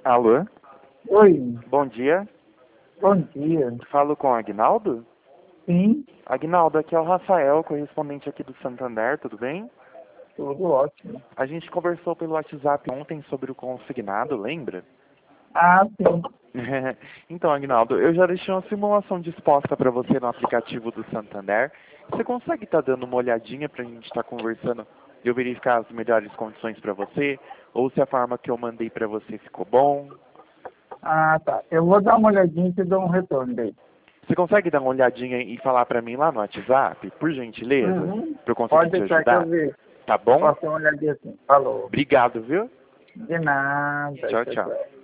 Alô? Oi, Bom dia. bom dia. Falo com o Agnaldo? Sim, Agnaldo, aqui é o Rafael, correspondente aqui do Santander, tudo bem? tudo ótimo. A gente conversou pelo WhatsApp ontem sobre o consignado, lembra? Ah, sim. Então, Agnaldo, eu já deixei uma simulação disposta para você no aplicativo do Santander. Você consegue estar dando uma olhadinha para a gente estar conversando e eu verificar as melhores condições para você? Ou se a forma que eu mandei para você ficou bom? Ah, tá. Eu vou dar uma olhadinha e te dou um retorno daí. Você consegue dar uma olhadinha e falar para mim lá no WhatsApp, por gentileza? Uhum. Para eu conseguir Pode te deixar que eu ajudar? vejo. Tá bom? Posso dar uma olhadinha assim. Falou. Obrigado, viu? De nada. Tchau, Tchau, tchau. tchau.